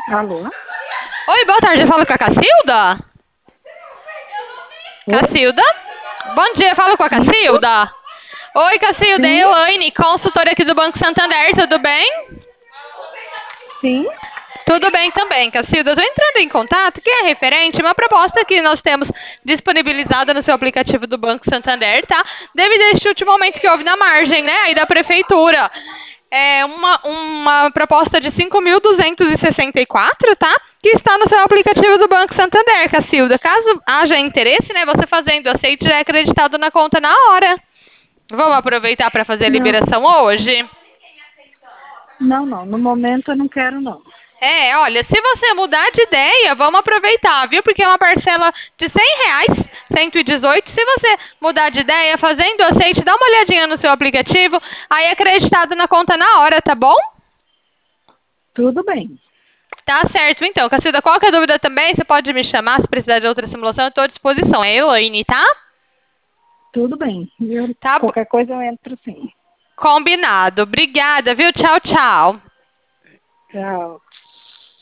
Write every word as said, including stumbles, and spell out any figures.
Alô? Oi, boa tarde. Eu falo com a Cacilda? Oi? Cacilda? Bom dia, eu falo com a Isso? Cacilda? Oi, Cacilda, é Sim? Elaine, consultora aqui do Banco Santander, tudo bem? Sim? Tudo bem também, Cacilda. Estou entrando em contato, que é referente a uma proposta que nós temos disponibilizada no seu aplicativo do Banco Santander, tá? Devido a este último aumento que houve na margem, né, aí da prefeitura. É uma, uma proposta de cinco mil duzentos e sessenta e quatro, tá? Que está no seu aplicativo do Banco Santander, Cacilda. Caso haja interesse, né, você fazendo aceite já é acreditado na conta na hora. Vamos aproveitar para fazer a Não, liberação hoje? não, não. No momento eu não quero, não. É, olha, se você mudar de ideia, vamos aproveitar, viu? Porque é uma parcela de cem reais, cento e dezoito. Se você mudar de ideia, fazendo o aceite, dá uma olhadinha no seu aplicativo, aí é acreditado na conta na hora, tá bom? Tudo bem. Tá certo, então. Cacilda, qualquer dúvida também, você pode me chamar se precisar de outra simulação, eu estou à disposição. É Elaine, tá? Tudo bem. Eu, Tá b- qualquer coisa eu entro sim. combinado. Obrigada, viu? Tchau, tchau. Tchau.